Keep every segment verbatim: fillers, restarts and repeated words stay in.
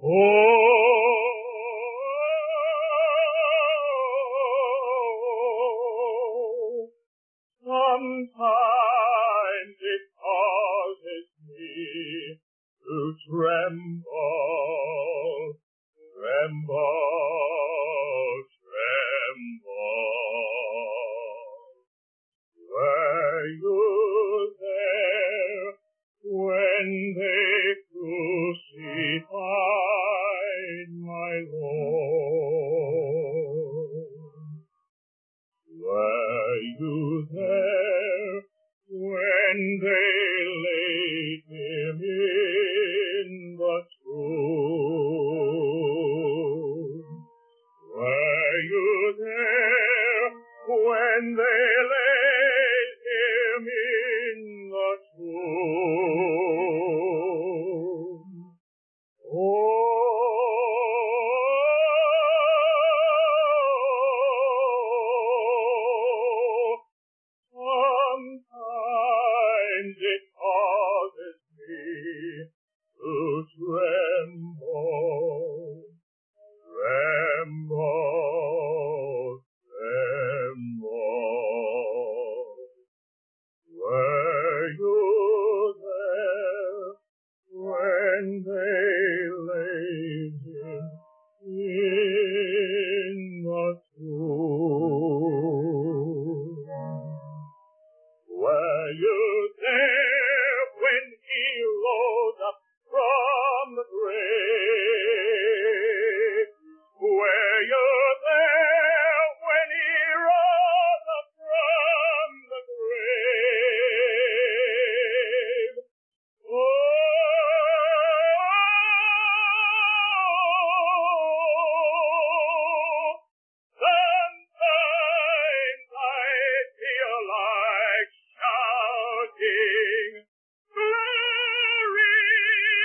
Oh, sometimes it causes me to tremble, tremble, tremble. Were you there when they crucified my Lord? Were you there when they laid him in the tomb? Were you there when they laid him in the tomb? Oh, sometimes it causes me to tremble, tremble, tremble. Were you there when they laid him in the tomb? Were you there when he rose up from the grave? Were you there when he rose up from the grave? Oh, sometimes I feel like shouting, glory,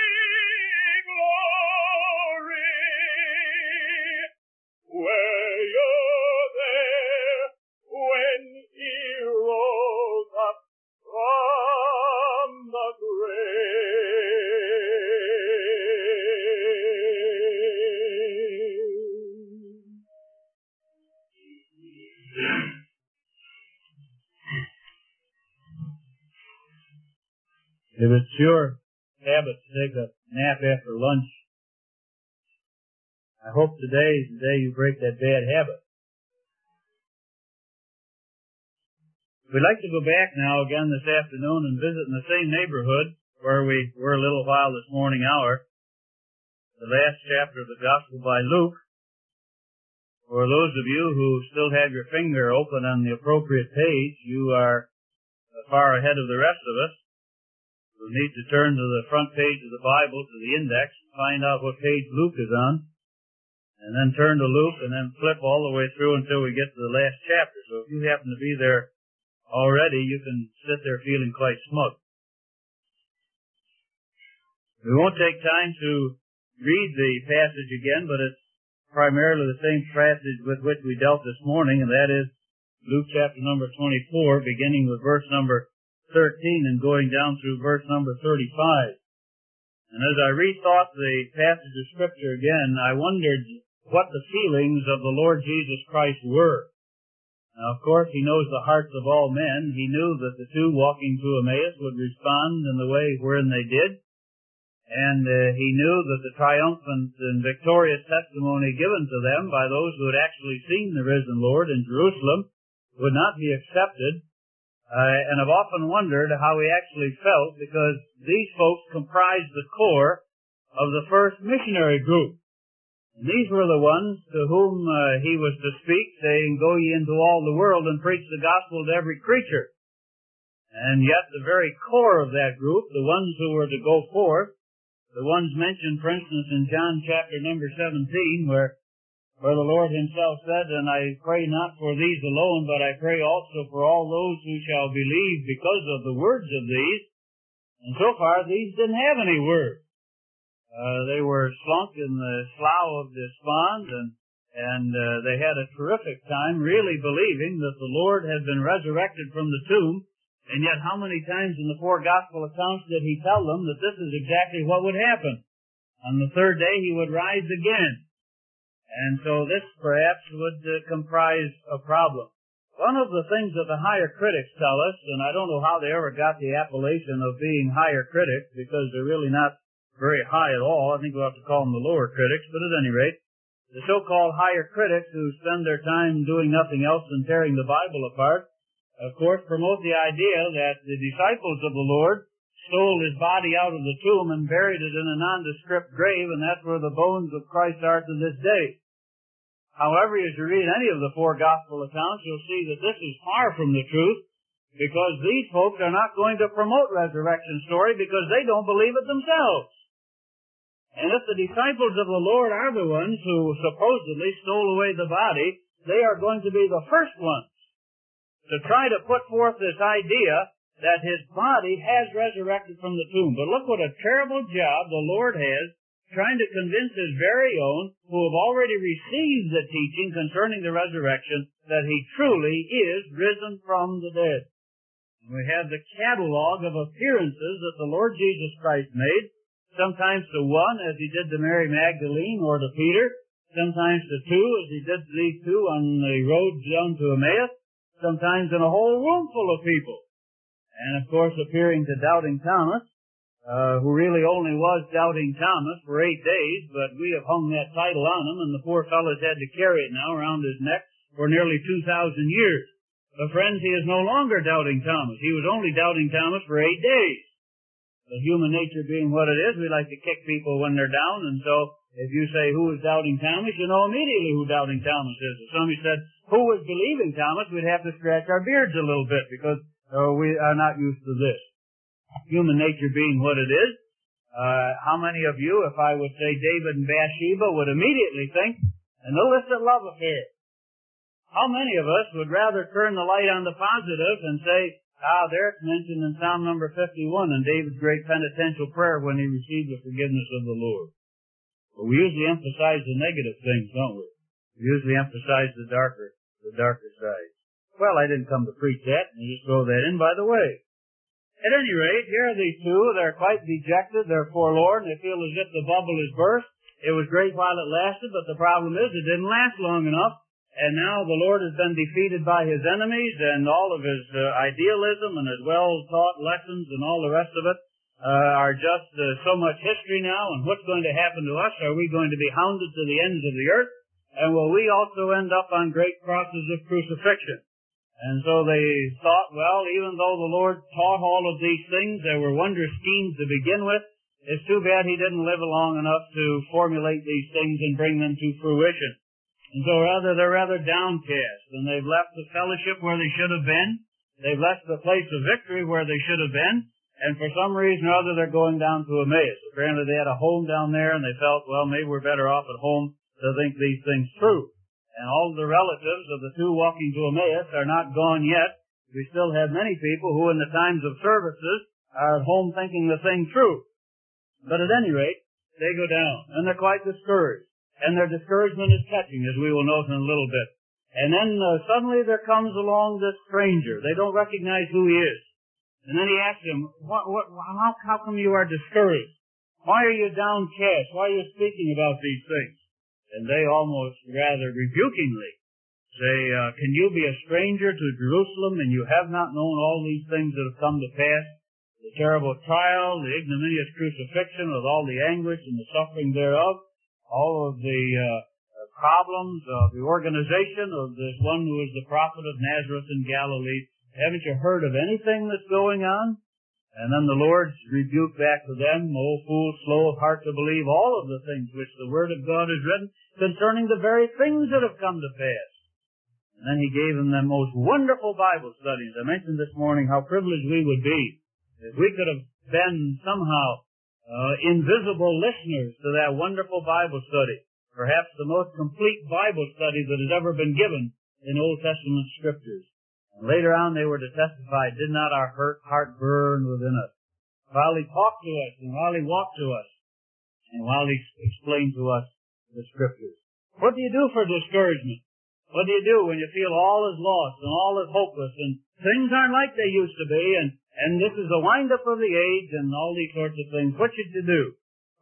glory. Were you there when he rose up from the grave? If it's your habit to take a nap after lunch, I hope today is the day you break that bad habit. We'd like to go back now again this afternoon and visit in the same neighborhood where we were a little while this morning hour, the last chapter of the Gospel by Luke. For those of you who still have your finger open on the appropriate page, you are far ahead of the rest of us. You'll need to turn to the front page of the Bible, to the index, find out what page Luke is on, and then turn to Luke and then flip all the way through until we get to the last chapter. So if you happen to be there already, you can sit there feeling quite smug. We won't take time to read the passage again, but it's primarily the same passage with which we dealt this morning, and that is Luke chapter number twenty-four, beginning with verse number thirteen and going down through verse number thirty-five. And as I rethought the passage of Scripture again, I wondered what the feelings of the Lord Jesus Christ were. Now, of course, he knows the hearts of all men. He knew that the two walking to Emmaus would respond in the way wherein they did. And uh, he knew that the triumphant and victorious testimony given to them by those who had actually seen the risen Lord in Jerusalem would not be accepted. Uh, and I've often wondered how he actually felt, because these folks comprised the core of the first missionary group. And these were the ones to whom uh, he was to speak, saying, "Go ye into all the world and preach the gospel to every creature." And yet the very core of that group, the ones who were to go forth, the ones mentioned, for instance, in John chapter number seventeen, where where the Lord himself said, "And I pray not for these alone, but I pray also for all those who shall believe because of the words of these." And so far, these didn't have any words. Uh, they were slunk in the slough of despond, and, and uh, they had a terrific time really believing that the Lord had been resurrected from the tomb. And yet how many times in the four gospel accounts did he tell them that this is exactly what would happen? On the third day he would rise again. And so this perhaps would uh, comprise a problem. One of the things that the higher critics tell us, and I don't know how they ever got the appellation of being higher critics, because they're really not very high at all. I think we'll have to call them the lower critics, but at any rate, the so-called higher critics who spend their time doing nothing else than tearing the Bible apart, of course, promote the idea that the disciples of the Lord stole his body out of the tomb and buried it in a nondescript grave, and that's where the bones of Christ are to this day. However, as you read any of the four gospel accounts, you'll see that this is far from the truth, because these folks are not going to promote resurrection story because they don't believe it themselves. And if the disciples of the Lord are the ones who supposedly stole away the body, they are going to be the first ones to try to put forth this idea that his body has resurrected from the tomb. But look what a terrible job the Lord has trying to convince his very own, who have already received the teaching concerning the resurrection, that he truly is risen from the dead. And we have the catalog of appearances that the Lord Jesus Christ made, sometimes to one, as he did to Mary Magdalene or to Peter, sometimes to two, as he did to these two on the road down to Emmaus, sometimes in a whole room full of people. And, of course, appearing to Doubting Thomas, Uh, who really only was Doubting Thomas for eight days, but we have hung that title on him, and the poor fellow's had to carry it now around his neck for nearly two thousand years. But friends, he is no longer Doubting Thomas. He was only Doubting Thomas for eight days. But human nature being what it is, we like to kick people when they're down, and so if you say, who is Doubting Thomas, you know immediately who Doubting Thomas is. If somebody said, who was Believing Thomas, we'd have to scratch our beards a little bit, because uh, we are not used to this. Human nature being what it is, uh, how many of you, if I would say David and Bathsheba, would immediately think an illicit love affair? How many of us would rather turn the light on the positive and say, ah, there it's mentioned in Psalm number fifty-one in David's great penitential prayer when he received the forgiveness of the Lord? But we usually emphasize the negative things, don't we? We usually emphasize the darker, the darker side. Well, I didn't come to preach that, and just throw that in by the way. At any rate, here are these two. They're quite dejected. They're forlorn. They feel as if the bubble has burst. It was great while it lasted, but the problem is it didn't last long enough. And now the Lord has been defeated by his enemies, and all of his uh, idealism and his well-taught lessons and all the rest of it uh, are just uh, so much history now. And what's going to happen to us? Are we going to be hounded to the ends of the earth? And will we also end up on great crosses of crucifixion? And so they thought, well, even though the Lord taught all of these things, there were wonder schemes to begin with. It's too bad he didn't live long enough to formulate these things and bring them to fruition. And so rather, they're rather downcast, and they've left the fellowship where they should have been. They've left the place of victory where they should have been. And for some reason or other, they're going down to Emmaus. Apparently they had a home down there, and they felt, well, maybe we're better off at home to think these things through. And all the relatives of the two walking to Emmaus are not gone yet. We still have many people who in the times of services are at home thinking the thing through. But at any rate, they go down, and they're quite discouraged. And their discouragement is catching, as we will note in a little bit. And then uh, suddenly there comes along this stranger. They don't recognize who he is. And then he asks him, what, what, how, how come you are discouraged? Why are you downcast? Why are you speaking about these things? And they almost rather rebukingly say, uh, can you be a stranger to Jerusalem and you have not known all these things that have come to pass? The terrible trial, the ignominious crucifixion with all the anguish and the suffering thereof, all of the uh, problems of the organization of this one who is the prophet of Nazareth in Galilee. Haven't you heard of anything that's going on? And then the Lord rebuked back to them, O fool, slow of heart to believe all of the things which the Word of God has written concerning the very things that have come to pass. And then he gave them the most wonderful Bible studies. I mentioned this morning how privileged we would be if we could have been somehow uh, invisible listeners to that wonderful Bible study. Perhaps the most complete Bible study that has ever been given in Old Testament Scriptures. And later on they were to testify, did not our hurt heart burn within us? While he talked to us, and while he walked to us, and while he explained to us the Scriptures. What do you do for discouragement? What do you do when you feel all is lost and all is hopeless and things aren't like they used to be and, and this is the wind-up of the age and all these sorts of things? What should you do?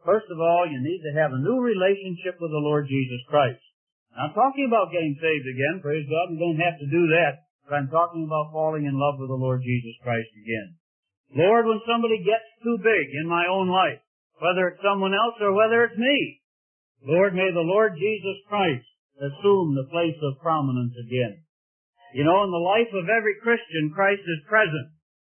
First of all, you need to have a new relationship with the Lord Jesus Christ. Now, I'm talking about getting saved again. Praise God, we don't have to do that. But I'm talking about falling in love with the Lord Jesus Christ again. Lord, when somebody gets too big in my own life, whether it's someone else or whether it's me, Lord, may the Lord Jesus Christ assume the place of prominence again. You know, in the life of every Christian, Christ is present.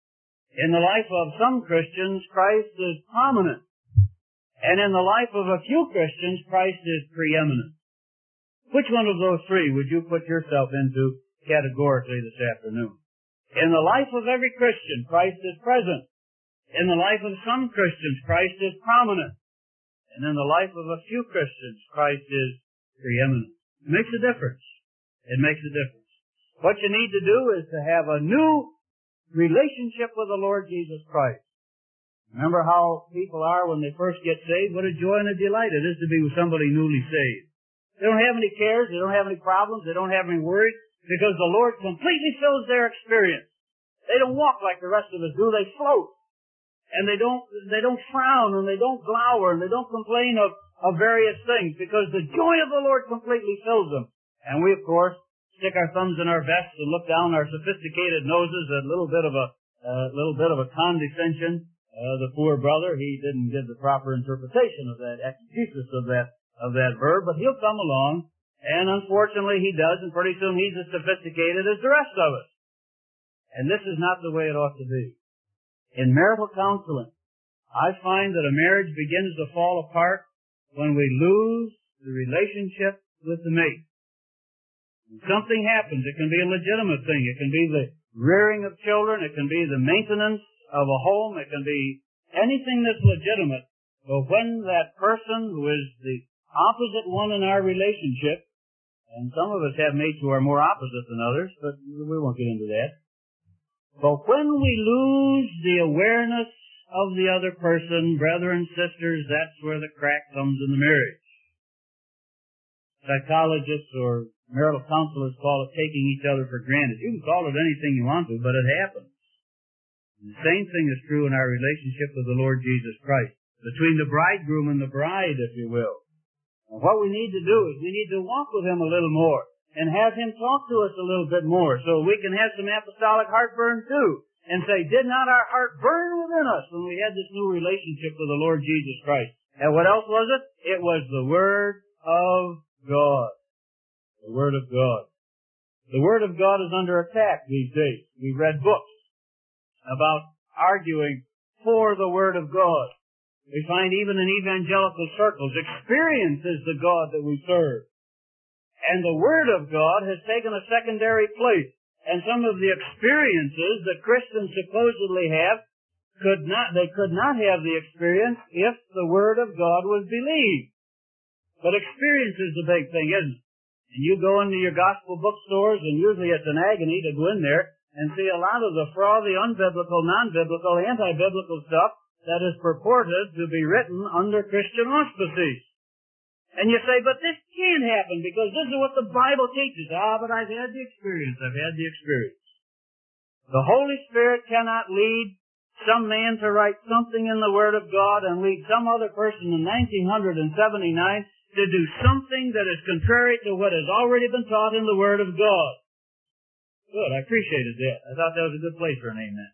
In the life of some Christians, Christ is prominent. And in the life of a few Christians, Christ is preeminent. Which one of those three would you put yourself into categorically this afternoon? In the life of every Christian, Christ is present. In the life of some Christians, Christ is prominent. And in the life of a few Christians, Christ is preeminent. It makes a difference. It makes a difference. What you need to do is to have a new relationship with the Lord Jesus Christ. Remember how people are when they first get saved? What a joy and a delight it is to be with somebody newly saved. They don't have any cares, they don't have any problems, they don't have any worries, because the Lord completely fills their experience. They don't walk like the rest of us do, they float. And they don't, they don't frown, and they don't glower, and they don't complain of, of various things, because the joy of the Lord completely fills them. And we, of course, stick our thumbs in our vests and look down our sophisticated noses at a little bit of a, uh, little bit of a condescension. Uh, the poor brother, he didn't give the proper interpretation of that, exegesis of that, of that verb, but he'll come along, and unfortunately he does, and pretty soon he's as sophisticated as the rest of us. And this is not the way it ought to be. In marital counseling, I find that a marriage begins to fall apart when we lose the relationship with the mate. When something happens, it can be a legitimate thing, it can be the rearing of children, it can be the maintenance of a home, it can be anything that's legitimate. But when that person who is the opposite one in our relationship, and some of us have mates who are more opposite than others, but we won't get into that. But when we lose the awareness of the other person, brothers and sisters, that's where the crack comes in the marriage. Psychologists or marital counselors call it taking each other for granted. You can call it anything you want to, but it happens. And the same thing is true in our relationship with the Lord Jesus Christ, between the bridegroom and the bride, if you will. And what we need to do is we need to walk with him a little more and have him talk to us a little bit more so we can have some apostolic heartburn too and say, did not our heart burn within us when we had this new relationship with the Lord Jesus Christ? And what else was it? It was the Word of God. The Word of God. The Word of God is under attack these days. We read books about arguing for the Word of God. We find even in evangelical circles, experience is the God that we serve. And the Word of God has taken a secondary place. And some of the experiences that Christians supposedly have, could not, they could not have the experience if the Word of God was believed. But experience is the big thing, isn't it? And you go into your gospel bookstores, and usually it's an agony to go in there and see a lot of the frothy, unbiblical, non-biblical, anti-biblical stuff that is purported to be written under Christian auspices. And you say, but this can't happen because this is what the Bible teaches. Ah, but I've had the experience. I've had the experience. The Holy Spirit cannot lead some man to write something in the Word of God and lead some other person in nineteen seventy-nine to do something that is contrary to what has already been taught in the Word of God. Good, I appreciated that. I thought that was a good place for an amen.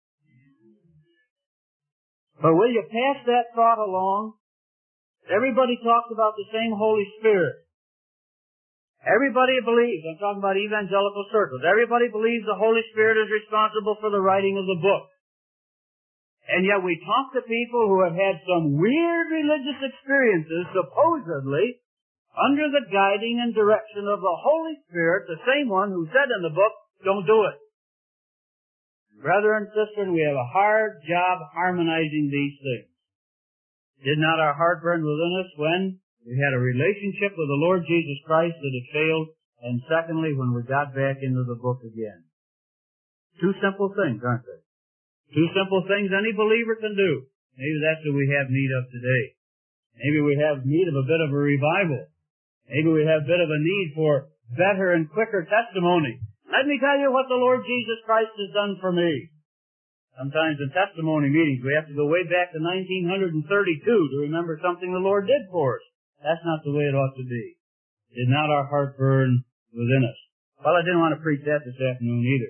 But will you pass that thought along? Everybody talks about the same Holy Spirit. Everybody believes, I'm talking about evangelical circles, everybody believes the Holy Spirit is responsible for the writing of the book. And yet we talk to people who have had some weird religious experiences, supposedly, under the guiding and direction of the Holy Spirit, the same one who said in the book, don't do it. Brother and sister, we have a hard job harmonizing these things. Did not our heart burn within us when we had a relationship with the Lord Jesus Christ that had failed, and secondly, when we got back into the book again? Two simple things, aren't they? Two simple things any believer can do. Maybe that's what we have need of today. Maybe we have need of a bit of a revival. Maybe we have a bit of a need for better and quicker testimony. Let me tell you what the Lord Jesus Christ has done for me. Sometimes in testimony meetings we have to go way back to nineteen thirty-two to remember something the Lord did for us. That's not the way it ought to be. Did not our heart burn within us? Well, I didn't want to preach that this afternoon either.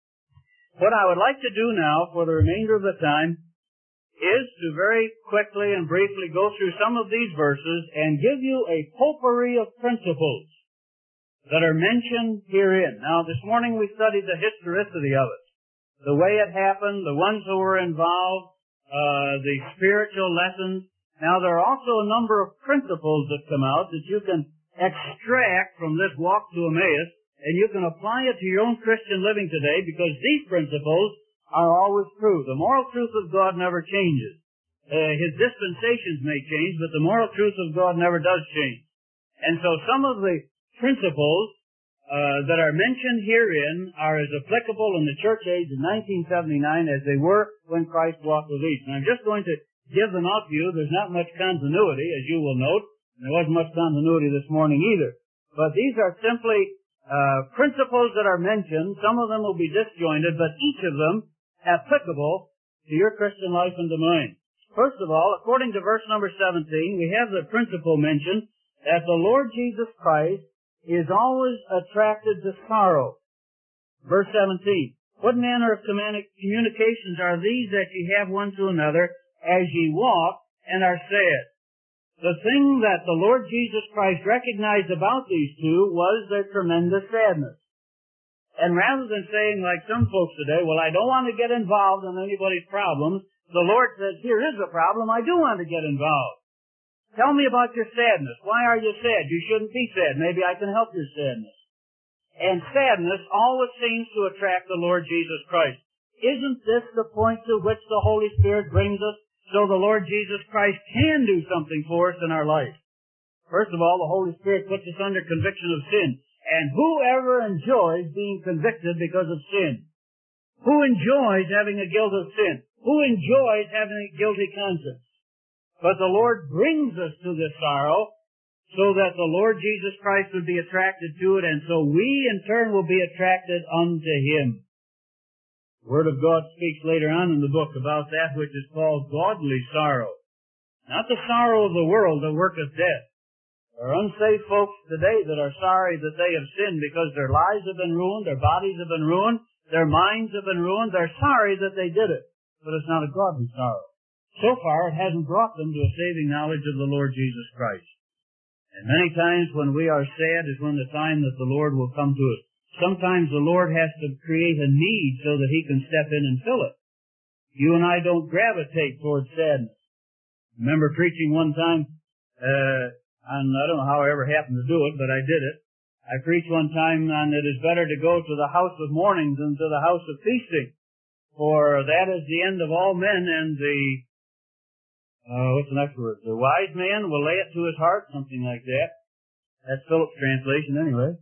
What I would like to do now for the remainder of the time is to very quickly and briefly go through some of these verses and give you a potpourri of principles that are mentioned herein. Now, this morning we studied the historicity of it, the way it happened, the ones who were involved, uh, the spiritual lessons. Now, there are also a number of principles that come out that you can extract from this walk to Emmaus, and you can apply it to your own Christian living today, because these principles are always true. The moral truth of God never changes. Uh, his dispensations may change, but the moral truth of God never does change. And so some of the principles uh, that are mentioned herein are as applicable in the church age of nineteen seventy-nine as they were when Christ walked with each. And I'm just going to give them out to you. There's not much continuity, as you will note. There wasn't much continuity this morning either. But these are simply uh, principles that are mentioned. Some of them will be disjointed, but each of them applicable to your Christian life and to mine. First of all, according to verse number seventeen, we have the principle mentioned that the Lord Jesus Christ is always attracted to sorrow. Verse seventeen, what manner of communications are these that ye have one to another as ye walk and are sad? The thing that the Lord Jesus Christ recognized about these two was their tremendous sadness. And rather than saying like some folks today, well, I don't want to get involved in anybody's problems, the Lord says, here is a problem, I do want to get involved. Tell me about your sadness. Why are you sad? You shouldn't be sad. Maybe I can help your sadness. And sadness always seems to attract the Lord Jesus Christ. Isn't this the point to which the Holy Spirit brings us? So the Lord Jesus Christ can do something for us in our life. First of all, the Holy Spirit puts us under conviction of sin. And whoever enjoys being convicted because of sin? Who enjoys having a guilt of sin? Who enjoys having a guilty conscience? But the Lord brings us to this sorrow so that the Lord Jesus Christ would be attracted to it, and so we in turn will be attracted unto Him. The Word of God speaks later on in the book about that which is called godly sorrow. Not the sorrow of the world that worketh death. There are unsaved folks today that are sorry that they have sinned because their lives have been ruined, their bodies have been ruined, their minds have been ruined. They're sorry that they did it, but it's not a godly sorrow. So far, it hasn't brought them to a saving knowledge of the Lord Jesus Christ. And many times when we are sad is when the time that the Lord will come to us. Sometimes the Lord has to create a need so that He can step in and fill it. You and I don't gravitate towards sadness. I remember preaching one time, uh, and I don't know how I ever happened to do it, but I did it. I preached one time on it is better to go to the house of mourning than to the house of feasting. For that is the end of all men, and the, uh, what's the next word? The wise man will lay it to his heart, something like that. That's Philip's translation anyway.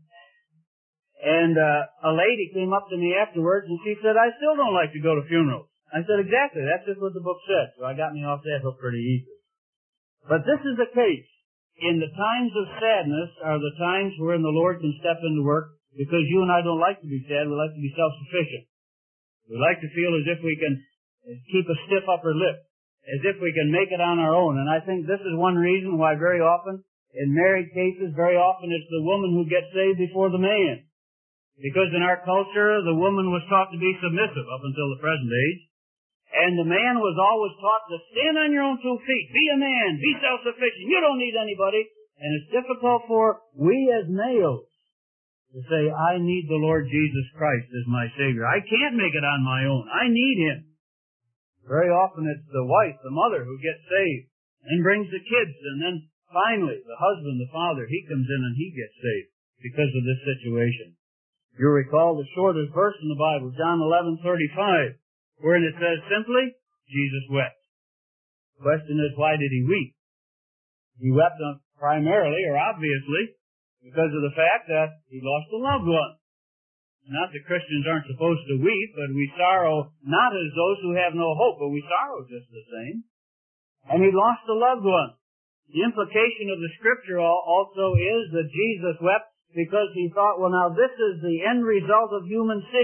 And uh, a lady came up to me afterwards, and she said, I still don't like to go to funerals. I said, exactly, that's just what the book said. So I got me off that hook pretty easily. But this is the case. In the times of sadness are the times wherein the Lord can step into work, because you and I don't like to be sad. We like to be self-sufficient. We like to feel as if we can keep a stiff upper lip, as if we can make it on our own. And I think this is one reason why very often, in married cases, very often it's the woman who gets saved before the man. Because in our culture, the woman was taught to be submissive up until the present age. And the man was always taught to stand on your own two feet. Be a man. Be self-sufficient. You don't need anybody. And it's difficult for we as males to say, I need the Lord Jesus Christ as my Savior. I can't make it on my own. I need Him. Very often it's the wife, the mother, who gets saved and brings the kids. And then finally, the husband, the father, he comes in and he gets saved because of this situation. You'll recall the shortest verse in the Bible, John eleven thirty-five, wherein it says simply, Jesus wept. The question is, why did He weep? He wept primarily, or obviously, because of the fact that He lost a loved one. Not that Christians aren't supposed to weep, but we sorrow not as those who have no hope, but we sorrow just the same. And He lost a loved one. The implication of the Scripture also is that Jesus wept because He thought, well, now this is the end result of human sin.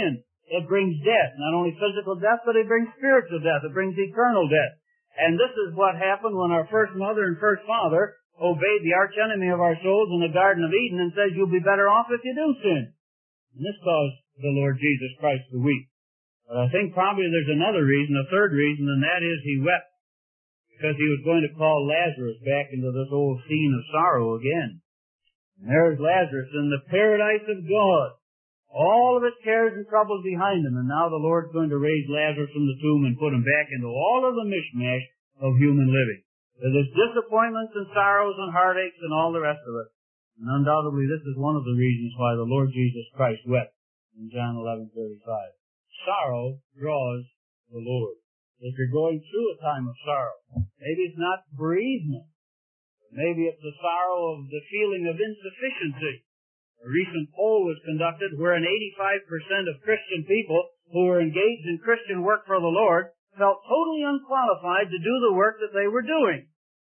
it brings death. Not only physical death, but it brings spiritual death. It brings eternal death. And this is what happened when our first mother and first father obeyed the arch enemy of our souls in the Garden of Eden and says, you'll be better off if you do sin. And this caused the Lord Jesus Christ to weep. But I think probably there's another reason, a third reason, and that is he wept because he was going to call Lazarus back into this old scene of sorrow again. And there's Lazarus in the paradise of God. All of his cares and troubles behind him, and now the Lord's going to raise Lazarus from the tomb and put him back into all of the mishmash of human living. There's disappointments and sorrows and heartaches and all the rest of it. And undoubtedly this is one of the reasons why the Lord Jesus Christ wept in John eleven thirty-five. Sorrow draws the Lord. If you're going through a time of sorrow, maybe it's not bereavement. Maybe it's the sorrow of the feeling of insufficiency. A recent poll was conducted where an eighty-five percent of Christian people who were engaged in Christian work for the Lord felt totally unqualified to do the work that they were doing.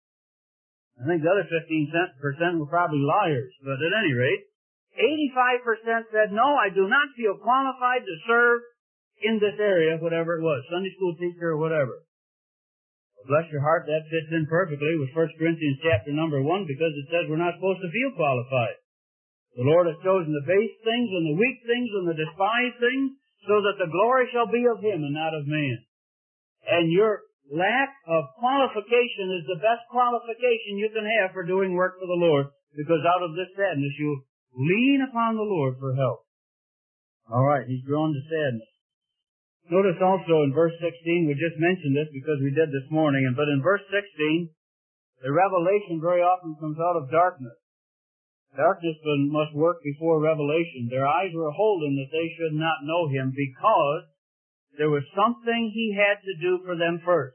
I think the other fifteen percent were probably liars, but at any rate, eighty-five percent said, no, I do not feel qualified to serve in this area, whatever it was, Sunday school teacher or whatever. Well, bless your heart, that fits in perfectly with First Corinthians chapter number one because it says we're not supposed to feel qualified. The Lord has chosen the base things and the weak things and the despised things so that the glory shall be of Him and not of man. And your lack of qualification is the best qualification you can have for doing work for the Lord, because out of this sadness you lean upon the Lord for help. All right, he's drawn to sadness. Notice also in verse sixteen, we just mentioned this because we did this morning, but in verse sixteen, the revelation very often comes out of darkness. Darkness must work before revelation. Their eyes were holden that they should not know Him because there was something He had to do for them first.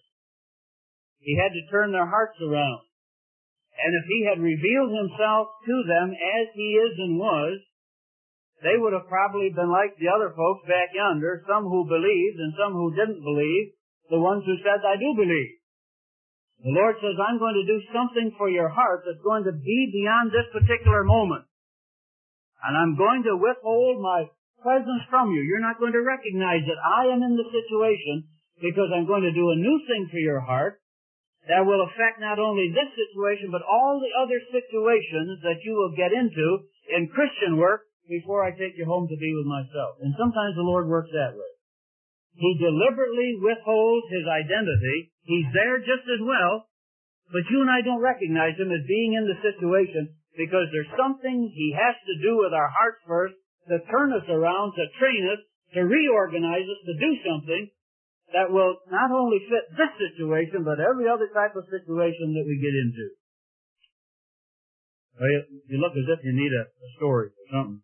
He had to turn their hearts around. And if He had revealed Himself to them as He is and was, they would have probably been like the other folks back yonder, some who believed and some who didn't believe, the ones who said, I do believe. The Lord says, I'm going to do something for your heart that's going to be beyond this particular moment. And I'm going to withhold my presence from you. You're not going to recognize that I am in the situation because I'm going to do a new thing for your heart that will affect not only this situation, but all the other situations that you will get into in Christian work before I take you home to be with myself. And sometimes the Lord works that way. He deliberately withholds His identity. He's there just as well, but you and I don't recognize Him as being in the situation because there's something He has to do with our hearts first to turn us around, to train us, to reorganize us, to do something that will not only fit this situation, but every other type of situation that we get into. Well, you, you look as if you need a, a story or something.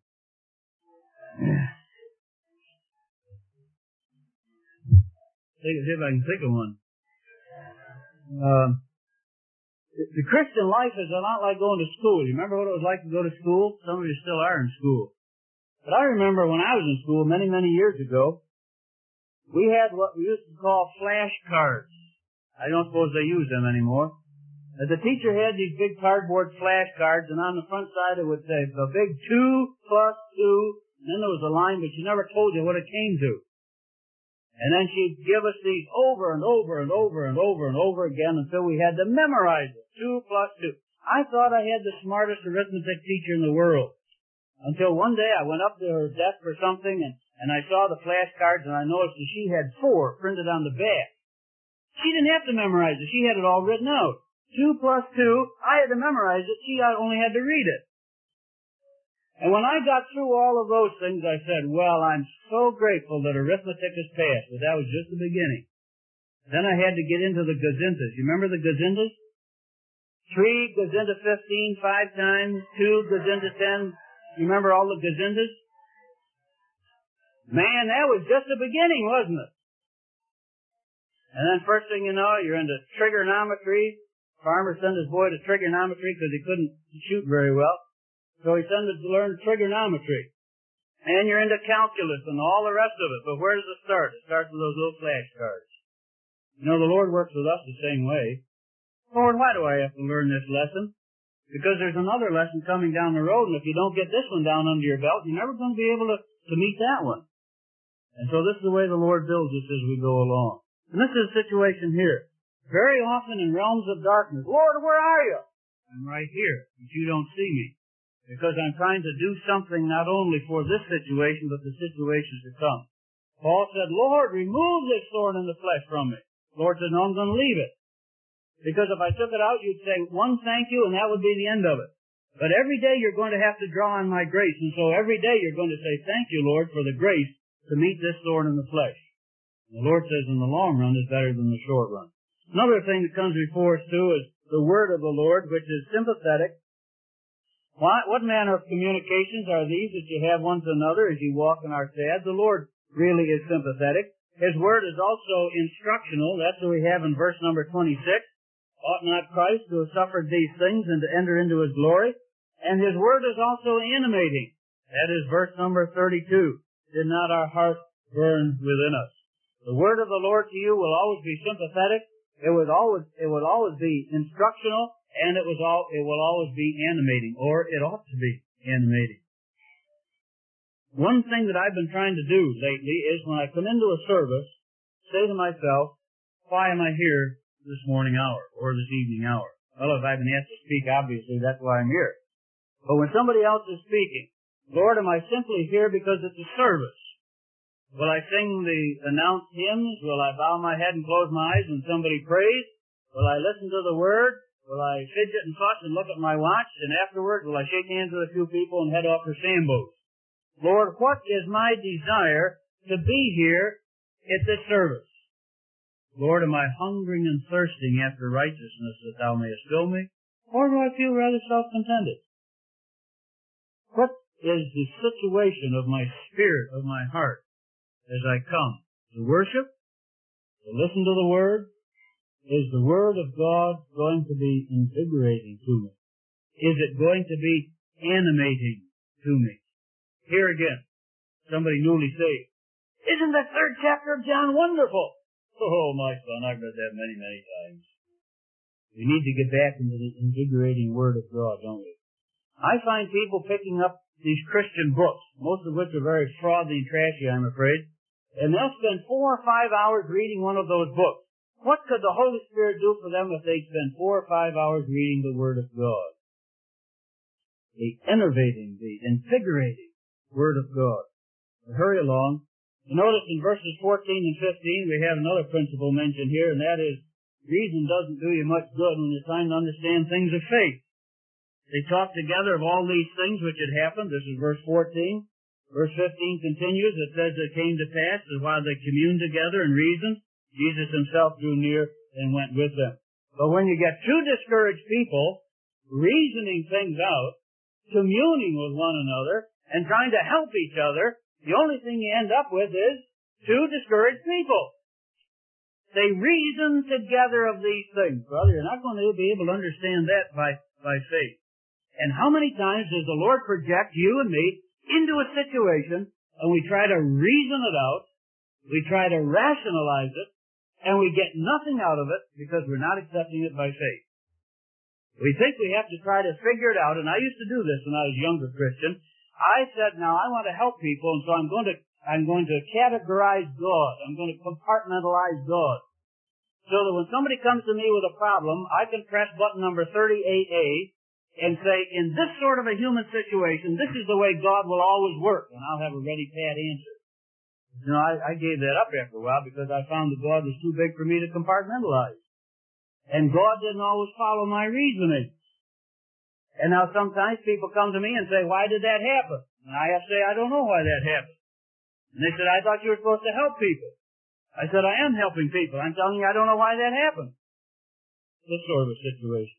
See if I can think of one. Um, the, the Christian life is a lot like going to school. You remember what it was like to go to school? Some of you still are in school. But I remember when I was in school many, many years ago, we had what we used to call flashcards. I don't suppose they use them anymore. And the teacher had these big cardboard flashcards, and on the front side it would say, a big two plus two, and then there was a line, but she never told you what it came to. And then she'd give us these over and over and over and over and over again until we had to memorize it. Two plus two. I thought I had the smartest arithmetic teacher in the world. Until one day I went up to her desk for something and, and I saw the flashcards and I noticed that she had four printed on the back. She didn't have to memorize it. She had it all written out. Two plus two, I had to memorize it. She only had to read it. And when I got through all of those things, I said, well, I'm so grateful that arithmetic is passed, but that was just the beginning. Then I had to get into the gazintas. You remember the gazintas? Three gazinta fifteen, five times, two gazinta ten. You remember all the gazintas? Man, that was just the beginning, wasn't it? And then first thing you know, you're into trigonometry. Farmer sent his boy to trigonometry because he couldn't shoot very well. So he sent him to learn trigonometry. And you're into calculus and all the rest of it. But where does it start? It starts with those little flashcards. You know, the Lord works with us the same way. Lord, why do I have to learn this lesson? Because there's another lesson coming down the road, and if you don't get this one down under your belt, you're never going to be able to, to meet that one. And so this is the way the Lord builds us as we go along. And this is the situation here. Very often in realms of darkness, Lord, where are you? I'm right here, but you don't see me. Because I'm trying to do something not only for this situation, but the situations to come. Paul said, Lord, remove this thorn in the flesh from me. The Lord said, no, I'm going to leave it. Because if I took it out, you'd say one thank you, and that would be the end of it. But every day you're going to have to draw on my grace. And so every day you're going to say, thank you, Lord, for the grace to meet this thorn in the flesh. And the Lord says in the long run is better than the short run. Another thing that comes before us, too, is the word of the Lord, which is sympathetic. What, what manner of communications are these that you have one to another as you walk in our paths? The Lord really is sympathetic. His word is also instructional. That's what we have in verse number twenty-six. Ought not Christ to have suffered these things and to enter into his glory? And his word is also animating. That is verse number thirty-two. Did not our heart burn within us? The word of the Lord to you will always be sympathetic. It would always, it would always be instructional, and it was all, it will always be animating, or it ought to be animating. One thing that I've been trying to do lately is when I come into a service, say to myself, why am I here this morning hour, or this evening hour? Well, if I've been asked to speak, obviously that's why I'm here. But when somebody else is speaking, Lord, am I simply here because it's a service? Will I sing the announced hymns? Will I bow my head and close my eyes when somebody prays? Will I listen to the word? Will I fidget and fuss and look at my watch? And afterward, will I shake hands with a few people and head off for sandboats? Lord, what is my desire to be here at this service? Lord, am I hungering and thirsting after righteousness that thou mayest fill me? Or do I feel rather self-contented? What is the situation of my spirit, of my heart, as I come to worship, to listen to the Word? Is the Word of God going to be invigorating to me? Is it going to be animating to me? Here again, somebody newly saved. Isn't that third chapter of John wonderful? Oh, my son, I've read that many, many times. We need to get back into the invigorating Word of God, don't we? I find people picking up these Christian books, most of which are very frothy and trashy, I'm afraid, and they'll spend four or five hours reading one of those books. What could the Holy Spirit do for them if they'd spend four or five hours reading the Word of God? The enervating, the invigorating Word of God. We'll hurry along. You notice in verses fourteen and fifteen we have another principle mentioned here, and that is reason doesn't do you much good when you're trying to understand things of faith. They talked together of all these things which had happened. This is verse fourteen. Verse fifteen continues. It says it came to pass that while they communed together and reasoned, Jesus himself drew near and went with them. But when you get two discouraged people reasoning things out, communing with one another, and trying to help each other, the only thing you end up with is two discouraged people. They reason together of these things. Brother, you're not going to be able to understand that by, by faith. And how many times does the Lord project you and me into a situation, and we try to reason it out, we try to rationalize it, and we get nothing out of it because we're not accepting it by faith. We think we have to try to figure it out, and I used to do this when I was a younger Christian. I said, now I want to help people, and so I'm going to I'm going to categorize God. I'm going to compartmentalize God. So that when somebody comes to me with a problem, I can press button number thirty-eight A and say, in this sort of a human situation, this is the way God will always work, and I'll have a ready, pat answer. You know, I, I gave that up after a while because I found that God was too big for me to compartmentalize. And God didn't always follow my reasoning. And now sometimes people come to me and say, why did that happen? And I have to say, I don't know why that happened. And they said, I thought you were supposed to help people. I said, I am helping people. I'm telling you, I don't know why that happened. This sort of a situation.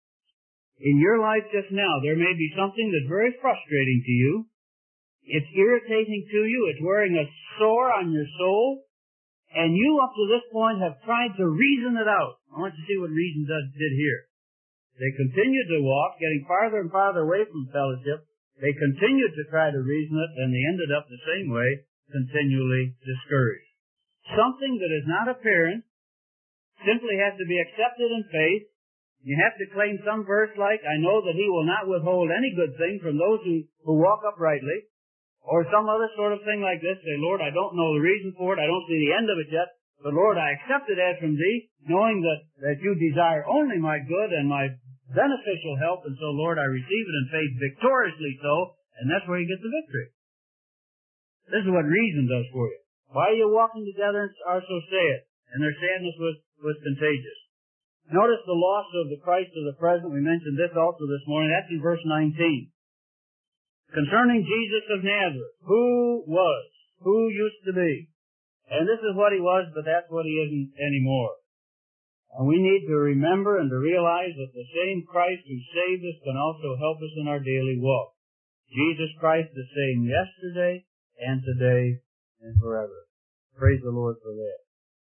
In your life just now, there may be something that's very frustrating to you. It's irritating to you. It's wearing a sore on your soul. And you, up to this point, have tried to reason it out. I want you to see what reason does, did here. They continued to walk, getting farther and farther away from fellowship. They continued to try to reason it, and they ended up the same way, continually discouraged. Something that is not apparent simply has to be accepted in faith. You have to claim some verse like, I know that he will not withhold any good thing from those who, who walk uprightly. or some other sort of thing like this, say, Lord, I don't know the reason for it, I don't see the end of it yet, but Lord, I accept it as from Thee, knowing that, that You desire only my good and my beneficial help, and so, Lord, I receive it in faith victoriously so, and that's where you get the victory. This is what reason does for you. Why are you walking together and are so sad? And their sadness was, was contagious. Notice the loss of the Christ of the present. We mentioned this also this morning. That's in verse nineteen. Concerning Jesus of Nazareth, who was, who used to be. And this is what He was, but that's what He isn't anymore. And we need to remember and to realize that the same Christ who saved us can also help us in our daily walk. Jesus Christ the same yesterday and today and forever. Praise the Lord for that.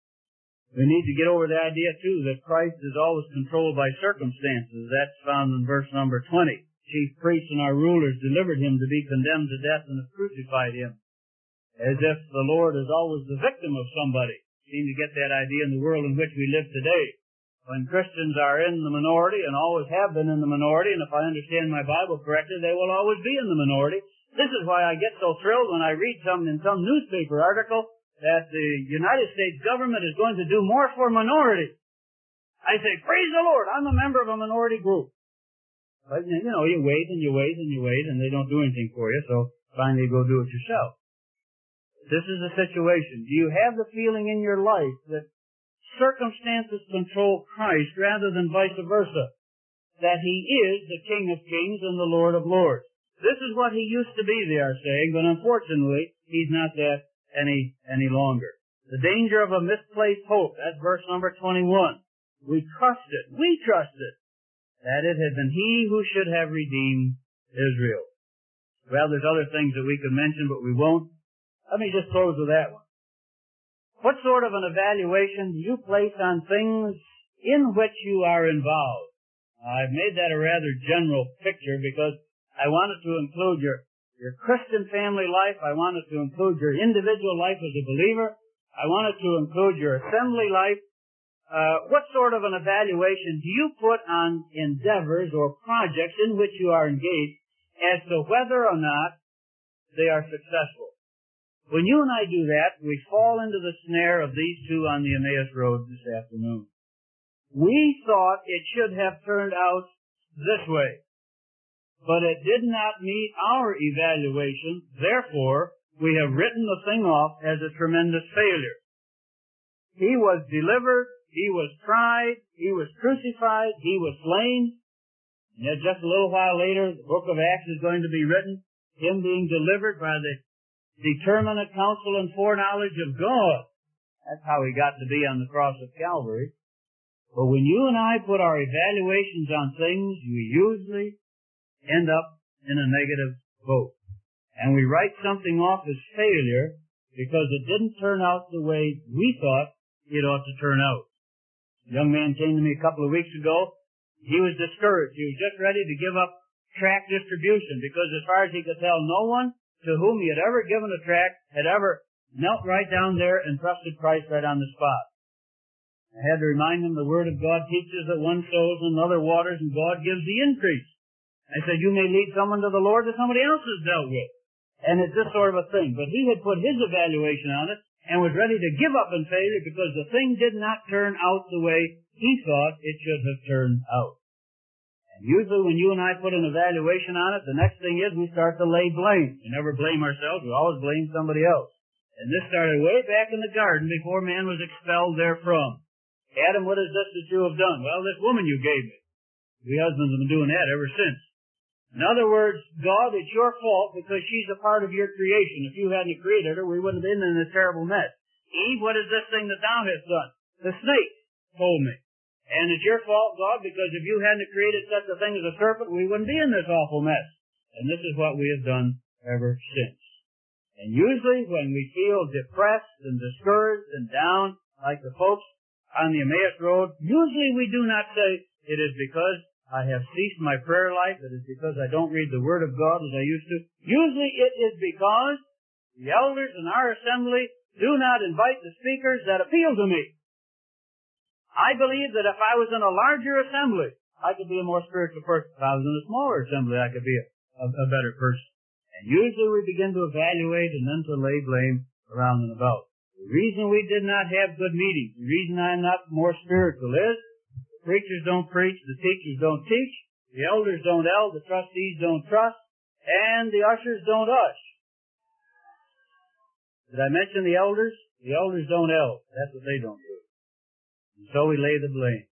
We need to get over the idea, too, that Christ is always controlled by circumstances. That's found in verse number twenty. Chief priests and our rulers delivered Him to be condemned to death and have crucified Him. As if the Lord is always the victim of somebody. We seem to get that idea in the world in which we live today. When Christians are in the minority, and always have been in the minority, and if I understand my Bible correctly, they will always be in the minority. This is why I get so thrilled when I read some in some newspaper article that the United States government is going to do more for minorities. I say, praise the Lord, I'm a member of a minority group. But, you know, you wait and you wait and you wait and they don't do anything for you, so finally you go do it yourself. This is the situation. Do you have the feeling in your life that circumstances control Christ rather than vice versa? That He is the King of Kings and the Lord of Lords. This is what He used to be, they are saying, but unfortunately, He's not that any any longer. The danger of a misplaced hope, that's verse number twenty-one. We trusted, we trusted, that it had been He who should have redeemed Israel. Well, there's other things that we could mention, but we won't. Let me just close with that one. What sort of an evaluation do you place on things in which you are involved? I've made that a rather general picture because I wanted to include your, your Christian family life. I wanted to include your individual life as a believer. I wanted to include your assembly life. Uh, what sort of an evaluation do you put on endeavors or projects in which you are engaged as to whether or not they are successful? When you and I do that, we fall into the snare of these two on the Emmaus Road this afternoon. We thought it should have turned out this way, but it did not meet our evaluation. Therefore, we have written the thing off as a tremendous failure. He was delivered, He was tried, He was crucified, He was slain. And yet just a little while later, the book of Acts is going to be written, Him being delivered by the determinate counsel and foreknowledge of God. That's how He got to be on the cross of Calvary. But when you and I put our evaluations on things, we usually end up in a negative boat. And we write something off as failure because it didn't turn out the way we thought it ought to turn out. A young man came to me a couple of weeks ago. He was discouraged. He was just ready to give up tract distribution because as far as he could tell, no one to whom he had ever given a tract had ever knelt right down there and trusted Christ right on the spot. I had to remind him the Word of God teaches that one sows and another waters and God gives the increase. I said, you may lead someone to the Lord that somebody else has dealt with. And it's this sort of a thing. But he had put his evaluation on it and was ready to give up in failure because the thing did not turn out the way he thought it should have turned out. And usually when you and I put an evaluation on it, the next thing is we start to lay blame. We never blame ourselves. We always blame somebody else. And this started way back in the garden before man was expelled therefrom. Adam, what is this that you have done? Well, this woman you gave me. We husbands have been doing that ever since. In other words, God, it's your fault because she's a part of your creation. If you hadn't created her, we wouldn't have been in this terrible mess. Eve, what is this thing that thou hast done? The snake told me. And it's your fault, God, because if you hadn't created such a thing as a serpent, we wouldn't be in this awful mess. And this is what we have done ever since. And usually when we feel depressed and discouraged and down, like the folks on the Emmaus Road, usually we do not say, it is because I have ceased my prayer life, it is because I don't read the Word of God as I used to. Usually it is because the elders in our assembly do not invite the speakers that appeal to me. I believe that if I was in a larger assembly, I could be a more spiritual person. If I was in a smaller assembly, I could be a, a, a better person. And usually we begin to evaluate and then to lay blame around and about. The reason we did not have good meetings, the reason I'm not more spiritual is the preachers don't preach, the teachers don't teach, the elders don't eld, the trustees don't trust, and the ushers don't ush. Did I mention the elders? The elders don't eld. That's what they don't do. And so we lay the blame.